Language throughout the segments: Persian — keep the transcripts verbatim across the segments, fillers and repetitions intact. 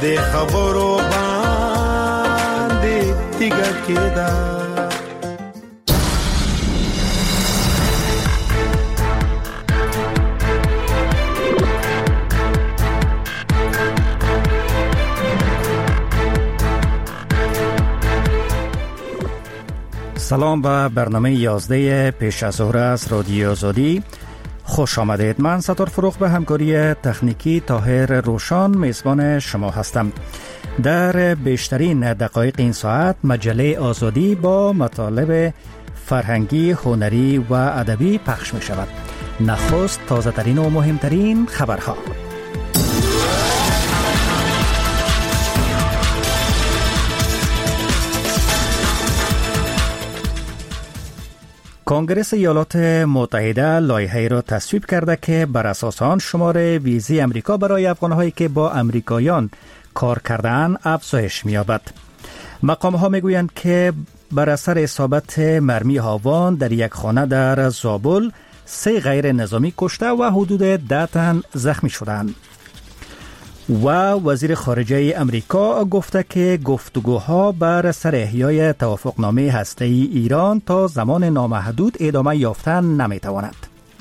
د خبرو باندې دیګه کېدا. سلام به برنامه یازده پیش از ظهر از رادیو آزادی. خوش آمدید. من ستار فروغ به همکاری تکنیکی طاهر روشان میزبان شما هستم. در بیشترین دقایق این ساعت مجله آزادی با مطالب فرهنگی، هنری و ادبی پخش می شود. نخست تازه ترین و مهمترین خبرها. کنگره ایالات متحده لایحه‌ای را تصویب کرده که بر اساس آن شمار ویزی امریکا برای افغان‌هایی که با امریکایان کار کرده‌اند افزایش می‌یابد. مقام‌ها می‌گویند که بر اثر اصابت مرمی هاوان در یک خانه در زابل سه غیر نظامی کشته و حدود ده تن زخمی شدند. و وزیر خارجه امریکا گفته که گفتگوها بر سر احیای توافقنامه هسته‌ای ایران تا زمان نامحدود ادامه یافتن نمیتواند.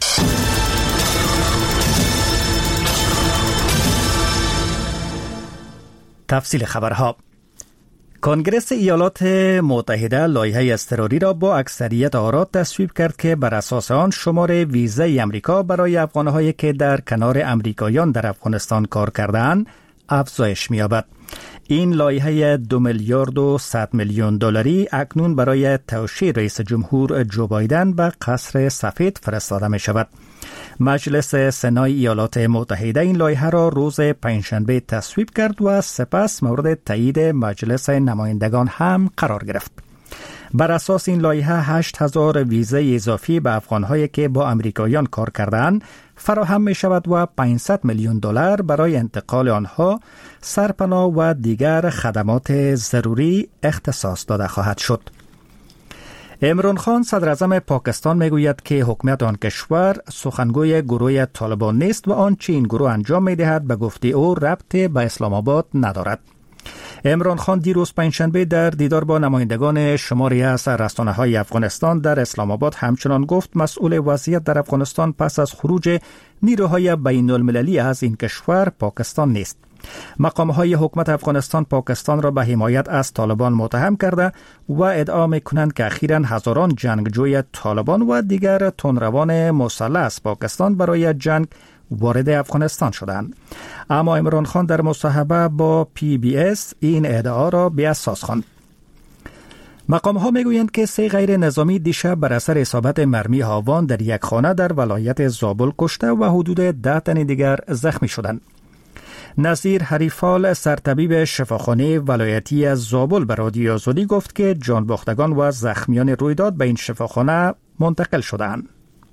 تفصیل خبرها. کنگره ایالات متحده لایحه اضطراری را با اکثریت آرا تصویب کرد که بر اساس آن شمار ویزای امریکا برای افغان‌هایی که در کنار امریکایان در افغانستان کار کرده‌اند افزایش می‌یابد. این لایحه دو میلیارد و صد میلیون دلاری اکنون برای توشیح رئیس جمهور جو بایدن به قصر سفید فرستاده می‌شود. مجلس سنای ایالات متحده این لایحه را روز پنجشنبه تصویب کرد و سپس مورد تایید مجلس نمایندگان هم قرار گرفت. بر اساس این لایحه هشت هزار ویزای اضافی به افغان‌هایی که با امریکایان کار کردند فراهم می شود و پانصد میلیون دلار برای انتقال آنها، سرپناه و دیگر خدمات ضروری اختصاص داده خواهد شد. عمران خان صدر اعظم پاکستان میگوید که حکومت آن کشور سخنگوی گروه طالبان نیست و آنچه این گروه انجام میدهد به گفته او ربطی به اسلام آباد ندارد. عمران خان دیروز پنجشنبه در دیدار با نمایندگان شماری از رسانه‌های افغانستان در اسلام آباد همچنان گفت مسئول وضعیت در افغانستان پس از خروج نیروهای بین المللی از این کشور پاکستان نیست. مقام‌های حکومت افغانستان پاکستان را به حمایت از طالبان متهم کرده و ادعا می‌کنند که اخیراً هزاران جنگجوی طالبان و دیگر تندروان مسلح از پاکستان برای جنگ وارد افغانستان شدند. اما عمران خان در مصاحبه با پی بی اس این ادعا را بی‌اساس خواند. مقام‌ها میگویند که سه غیر نظامی دیشب بر اثر اصابت مرمی هاوان در یک خانه در ولایت زابل کشته و حدود ده تن دیگر زخمی شدند. نظیر حریفال سرطبیب شفاخانه ولایتی از زابل به رادیو آزادی گفت که جانباختگان و زخمیان رویداد به این شفاخانه منتقل شدند.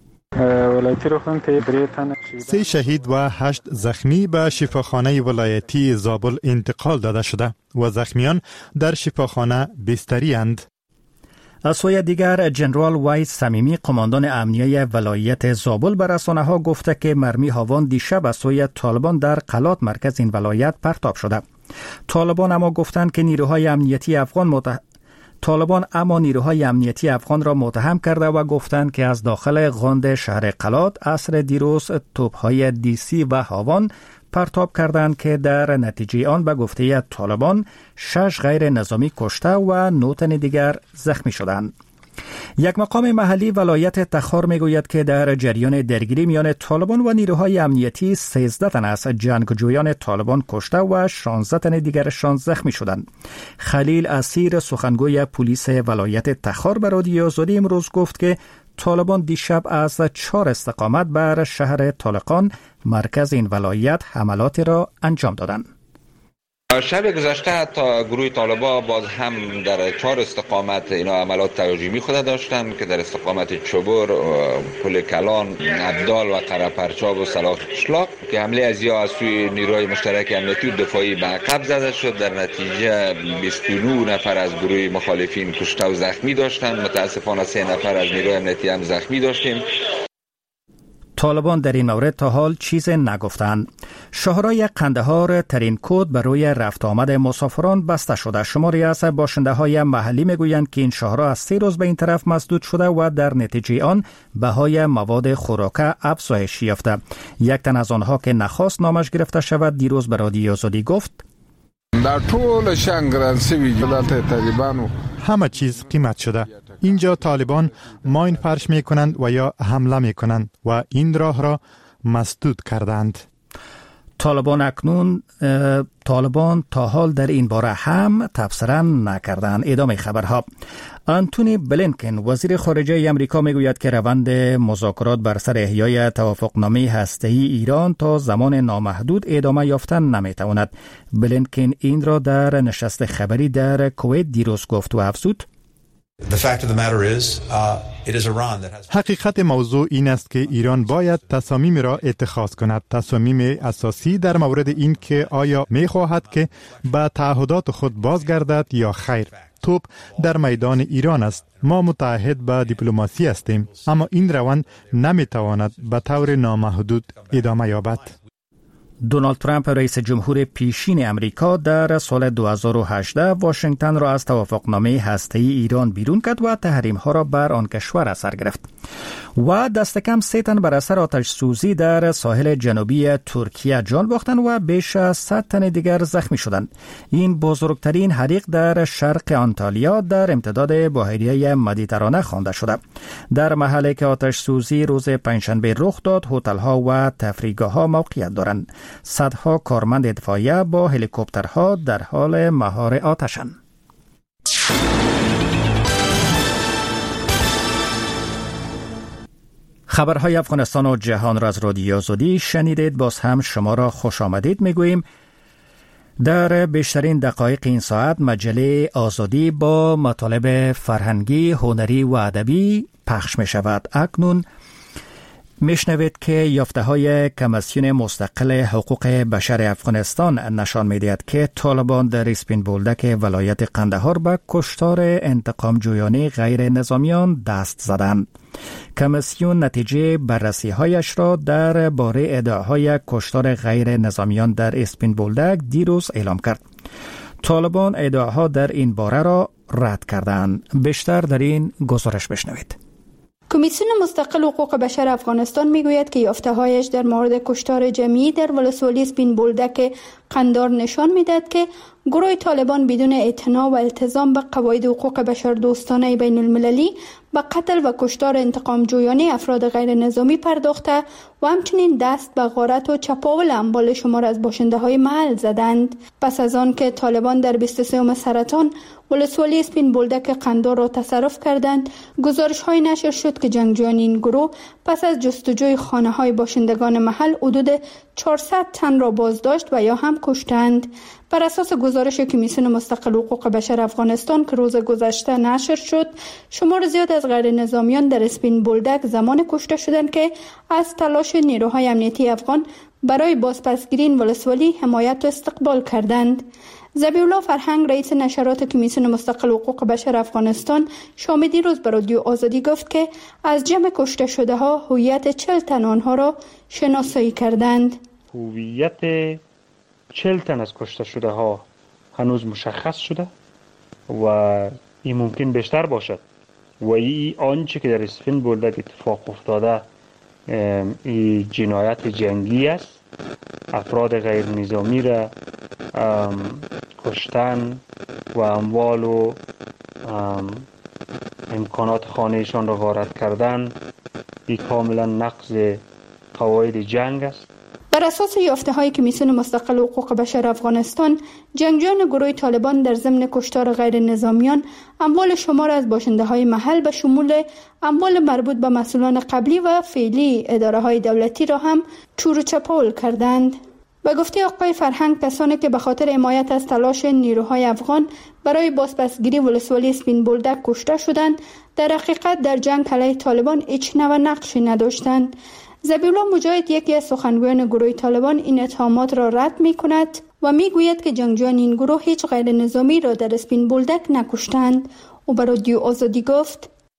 سه شهید و هشت زخمی به شفاخانه ولایتی زابل انتقال داده شده و زخمیان در شفاخانه بستری اند. از سوی دیگر جنرال وحید صمیمی قماندان امنیه ولایت زابل به رسانه‌ها گفته که مرمی هاوان دیشب از سوی طالبان در قلات مرکز این ولایت پرتاب شده. طالبان اما گفتند که نیروهای امنیتی افغان مت... طالبان اما نیروهای امنیتی افغان را متهم کرده و گفتند که از داخل غاند شهر قلات عصر دیروز توپ‌های دیسی و هاوان پرتاب کردند که در نتیجه آن به گفته طالبان شش غیر نظامی کشته و نه تن دیگر زخمی شدند. یک مقام محلی ولایت تخار میگوید که در جریان درگیری میان طالبان و نیروهای امنیتی سیزده تن از جنگجویان طالبان کشته و شانزده تن دیگرشان زخمی شدند. خلیل اسیر سخنگوی پلیس ولایت تخار به رادیو آزادی امروز گفت که طالبان دیشب از چهار استقامت بر شهر طالقان مرکز این ولایت حملاتی را انجام دادند. شب گذشته حتی گروه طالبان باز هم در چهار استقامت اینا عملات تهاجمی خود داشتند که در استقامت چبور، پل کلان، عبدال و قره‌پرچاب و صلاح قشلاق که حمله از یا از سوی نیروهای مشترک امنیتی و دفاعی به عقب زده شد. در نتیجه بیست و نه نفر از گروه مخالفین کشته و زخمی داشتند. متاسفانه سه نفر از نیروهای امنیتی هم زخمی داشتیم. طالبان در این مورد تا حال چیز نگفتند. شاهراه قندهار ترین کد برای رفت آمد مسافران بسته شده. شماری از باشنده های محلی میگویند که این شاهراه از سه روز به این طرف مسدود شده و در نتیجه آن بهای مواد خوراکه افزایش یافته. یک تن از آنها که نخواست نامش گرفته شود دیروز به رادیو آزادی گفت: در طول شنگرانسوی جلالت طالبانو همه چیز قیمت شده. اینجا طالبان ماین پرش می کنند و یا حمله می کنند و این راه را مسدود کردند. طالبان اکنون طالبان تا حال در این باره هم تبصره نکردند. ادامه خبرها. آنتونی بلینکن وزیر خارجه امریکا میگوید که روند مذاکرات بر سر احیای توافقنامه هسته‌ای ایران تا زمان نامحدود ادامه یافتن نمیتواند. بلینکن این را در نشست خبری در کویت دیروز گفت و افزود: حقیقت موضوع این است که ایران باید تصامیم را اتخاذ کند. تصامیم اساسی در مورد این که آیا می خواهد که به تعهدات خود بازگردد یا خیر. توپ در میدان ایران است. ما متعهد به دیپلماسی هستیم، اما این روند نمی تواند به طور نامحدود ادامه یابد. دونالد ترامپ رئیس جمهور پیشین امریکا در سال دو هزار و هجده واشنگتن را از توافقنامه هسته‌ای ایران بیرون کرد و تحریم‌ها را بر آن کشور اثر گرفت. و دست کم سه تن بر اثر آتش سوزی در ساحل جنوبی ترکیه جان باختند و بیش از صد تن دیگر زخمی شدند. این بزرگترین حریق در شرق آنتالیا در امتداد بحیره مدیترانه خوانده شده. در محلی که آتش سوزی روز پنجشنبه رخ داد، هتل‌ها و تفریحگاه‌ها موقعیت دارند. صدها کارمند اطفائیه با هلیکوپترها در حال مهار آتشند. خبرهای افغانستان و جهان را از رادیو آزادی شنیدید. باز هم شما را خوش آمدید میگوییم. در بیشترین دقایق این ساعت مجله آزادی با مطالب فرهنگی، هنری و ادبی پخش می شود. اکنون میشنوید که یافته های کمیسیون مستقل حقوق بشر افغانستان نشان میدهد که طالبان در اسپین بولدک ولایت قندهار به کشتار انتقام جویانه غیر نظامیان دست زدند. کمیسیون نتیجه بررسی هایش را در باره ادعاهای کشتار غیر نظامیان در اسپین بولدک دیروز اعلام کرد. طالبان ادعاها در این باره را رد کردند. بیشتر در این گزارش بشنوید. کمیسیون مستقل حقوق بشر افغانستان میگوید که یافته‌هایش در مورد کشتار جمعی در ولسوالی اسپین بولدک قندار نشان میدهد که گروه طالبان بدون اعتنا و التزام به قواعد حقوق بشر دوستانه بین المللی به قتل و کشتار انتقام جویانه افراد غیر نظامی پرداخته و همچنین دست به غارت و چپاول اموال شمار از باشنده های محل زدند. پس از آن که طالبان در بیست و سوم سرطان ولسوالی اسپین بولدک قندار را تصرف کردند، گزارش های نشر شد که جنگجویان این گروه پس از جستجوی خانه های باشندگان محل حدود چهارصد تن را بازداشت و یا هم کشتند. بر اساس گزارش کمیسیون مستقل حقوق بشر افغانستان که روز گذشته نشر شد، شمار زیاد از غیر نظامیان در اسپین بولدک زمان کشته شدند که از تلاش نیروهای امنیتی افغان برای بازپسگیری این ولسوالی حمایت و استقبال کردند. ذبیح الله فرهنگ رئیس نشرات کمیسیون مستقل حقوق بشر افغانستان شام دیروز به رادیو آزادی گفت که از جمع کشته شده ها هویت چهل تن آنها را شناسایی کردند. هویت چهل تن از کشته شده ها هنوز مشخص شده و این ممکن بیشتر باشد و این آنچه که در اسپین بولدک اتفاق افتاده این جنایت جنگی است. افراد غیر نظامی را کشتن و اموال و امکانات خانهشان را غارت کردن، این کاملا نقض قواعد جنگ است. بر اساس یافته های کمیسیون مستقل حقوق بشر افغانستان، جنگجویان گروه طالبان در ضمن کشتار غیر نظامیان اموال شمار از باشنده های محل به شمول اموال مربوط به مسئولان قبلی و فعلی اداره های دولتی را هم چور و چپاول کردند. به گفته آقای فرهنگ، کسانی که به خاطر حمایت از تلاش نیروهای افغان برای بازپسگیری ولسوالی اسپین بولدک کشته شدند، در حقیقت در جنگ علیه طالبان هیچ نوع نقشی نداشتند. ذبیح الله مجاهد، یکی از سخنگویان گروه طالبان، این اتهامات را رد می کند و می گوید که جنگجویان این گروه هیچ غیر نظامی را در اسپین بولدک نکشتند. او به رادیو آزادی گفت: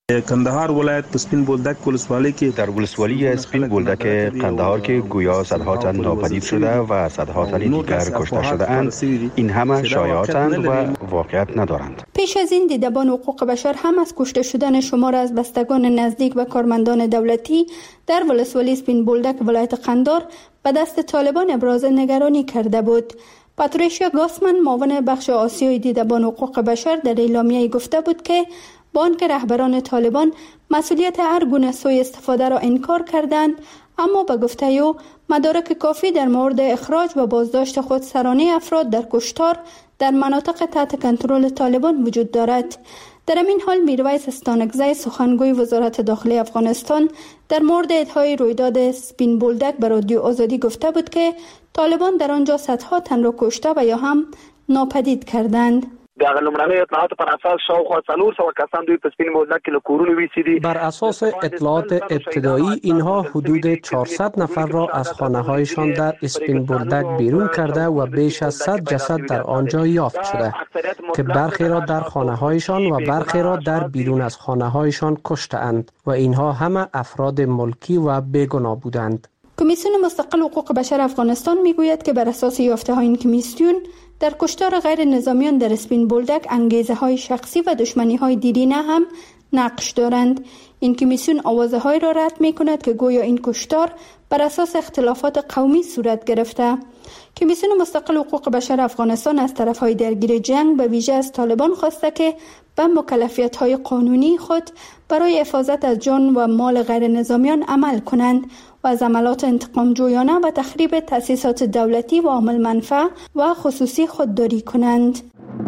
کندهار ولایت سپین بولدک ولسوالی که در ولسوالی سپین بولدک کندهار که گویا صدها تن ناپدید شده و صدها تن دیگر کشته شده اند، این همه شایعاتند و واقعیت ندارند. پیش از این دیدبان حقوق بشر هم از کشته شدن شمار از بستگان نزدیک به کارمندان دولتی در ولسوالی سپین بولدک ولایت قندهار به دست طالبان ابراز نگرانی کرده بود. پاتریشیا گاسمن معاون بخش آسیای دیدبان حقوق بشر در اعلامیه گفته بود که با آنکه رهبران طالبان مسئولیت هر گونه سوء استفاده را انکار کردند، اما به گفته او مدارک کافی در مورد اخراج و بازداشت خودسرانه افراد در کشتار در مناطق تحت کنترل طالبان وجود دارد. در این حال میرویس استانکزی سخنگوی وزارت داخلی افغانستان در مورد ادعای رویداد سپین بولدک به رادیو آزادی گفته بود که طالبان در آنجا صدها تن را کشته و یا هم ناپدید کردند. دغه لومړنۍ اطلاعات پر اساس شاوخوا څلور سوه کسان دوی په سپین بولدک کې له کورونو ویسیدي. بر اساس اطلاعات ابتدایی اینها حدود چهارصد نفر را از خانه‌هایشان در اسپین بولدک بیرون کرده و بیش از صد جسد در آنجا یافت شده که برخی را در خانه‌هایشان و برخی را در بیرون از خانه‌هایشان کشته‌اند و اینها همه افراد ملکی و بیگناه بودند. کمیسیون مستقل حقوق بشر افغانستان میگوید که بر اساس یافته‌های این کمیسیون در کشتار غیر نظامیان در اسپین بولدک انگیزه های شخصی و دشمنی های دیرینه هم نقش دارند. این کمیسیون آوازه های را رد می کند که گویا این کشتار بر اساس اختلافات قومی صورت گرفته. کمیسیون مستقل حقوق بشر افغانستان از طرف های درگیر جنگ به ویژه از طالبان خواسته که به مکلفیت های قانونی خود برای حفاظت از جان و مال غیر نظامیان عمل کنند و از عملات انتقام جویانه و تخریب تأسیسات دولتی و عامل منفعه و خصوصی خودداری کنند.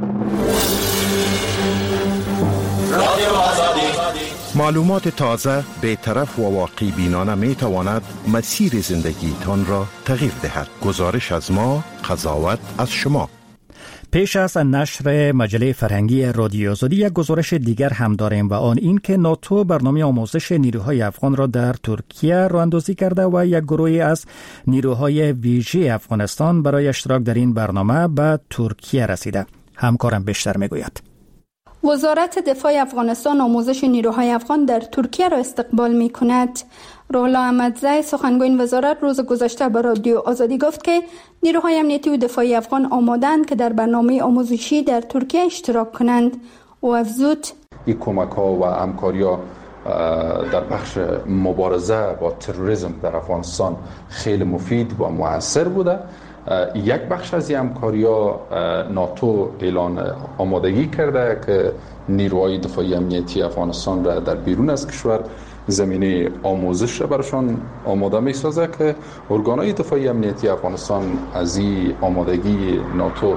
معلومات تازه، بی‌طرف و واقعی بینانه می تواند مسیر زندگی تان را تغییر دهد. گزارش از ما، قضاوت از شما. پیش از نشر مجله فرهنگی رادیو آزادی یک گزارش دیگر هم داریم و آن این که ناتو برنامه آموزش نیروهای افغان را در ترکیه راه اندازی کرده و یک گروهی از نیروهای ویژه افغانستان برای اشتراک در این برنامه به ترکیه رسیده. همکارم بیشتر میگوید. وزارت دفاع افغانستان آموزش نیروهای افغان در ترکیه را استقبال می کند. روحلا احمدزی سخنگوی این وزارت روز گذشته به رادیو آزادی گفت که نیروهای امنیتی و دفاعی افغان آمادند که در برنامه آموزشی در ترکیه اشتراک کنند. او افزود این کمک ها و همکاری ها در بخش مبارزه با تروریسم در افغانستان خیلی مفید و مؤثر بوده. یک بخش از این همکاری ها ناتو اعلان آمادگی کرده که نیروهای دفاعی امنیتی افغانستان را در بیرون از کشور زمینه آموزش را برشان آماده می سازه که ارگانهای دفاعی امنیتی افغانستان از این آمادگی ناتو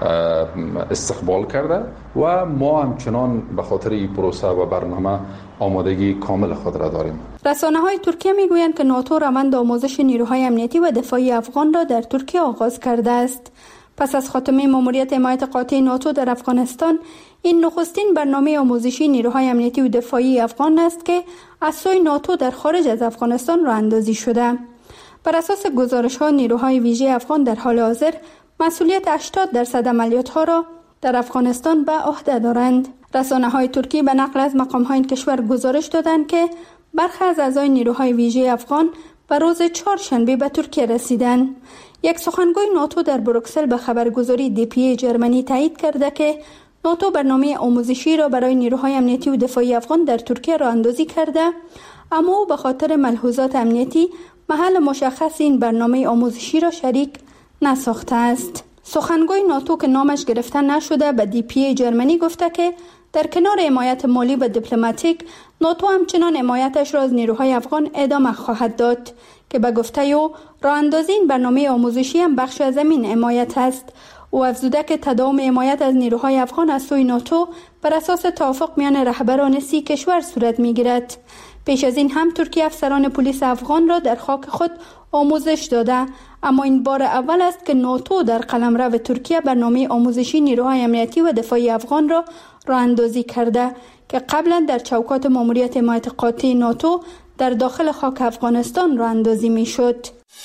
استقبال کرده و ما همچنان به خاطر این پروسه و برنامه آمادگی کامل خود را داریم. رسانه های ترکیه می گویند که ناتو روند آموزش نیروهای امنیتی و دفاعی افغان را در ترکیه آغاز کرده است. پس از خاتمه ماموریت حمایت قاطع ناتو در افغانستان، این نخستین برنامه آموزشی نیروهای امنیتی و دفاعی افغان است که از سوی ناتو در خارج از افغانستان راه اندازی شده. بر اساس گزارش ها، نیروهای ویژه افغان در حال حاضر مسئولیت هشتاد درصد عملیات ها را در افغانستان به عهده دارند. رسانه های ترکی به نقل از مقام های این کشور گزارش دادند که برخی از اعضای نیروهای ویژه افغان به روز چهارشنبه به ترکیه رسیدند. یک سخنگوی ناتو در بروکسل به خبرگزاری دی پی ای جرمنی تایید کرده که ناتو برنامه آموزشی را برای نیروهای امنیتی و دفاعی افغان در ترکیه راه اندازی کرده، اما او به خاطر ملحوظات امنیتی محل مشخص این برنامه آموزشی را شریک نساخته است. سخنگوی ناتو که نامش گرفته نشده به دی پی ای جرمنی گفته که در کنار حمایت مالی و دیپلماتیک، ناتو همچنان حمایتش را از نیروهای افغان ادامه خواهد داد که به گفته او راه اندازی این برنامه آموزشی هم بخش از این حمایت است. او افزوده که تداوم حمایت از نیروهای افغان از سوی ناتو بر اساس توافق میان رهبران سی کشور صورت میگیرد. پیش از این هم ترکیه افسران پلیس افغان را در خاک خود آموزش داده، اما این بار اول است که ناتو در قلمرو ترکیه برنامه آموزشی نیروهای امنیتی و دفاعی افغان را راه اندازی کرده که قبلا در چوکات ماموریت حمایت قاطع ناتو در داخل خاک افغانستان راه اندازی میشد.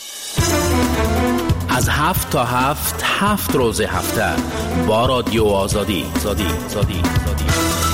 از هفت تا هفت هفت روز هفته با رادیو آزادی. زادی. زادی. زادی.